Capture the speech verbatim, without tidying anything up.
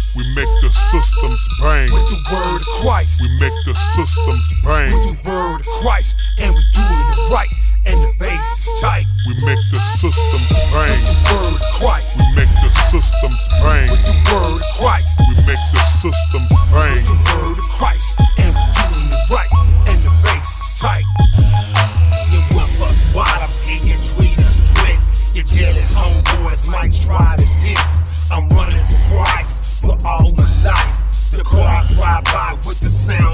We make the systems bang. With the word of Christ. We make the systems bang. With the word of Christ. And we do it right. And the bass is tight. We make the systems bang. With the word of Christ. We make the systems bang. With the word of Christ. We make the systems bang. With the word of Christ. And we doing it right. And the bass is tight. You whip us wide up in your tweet split. Your jealous homeboys might try to diss. I'm running for Christ for all my life. The cars ride by with the sound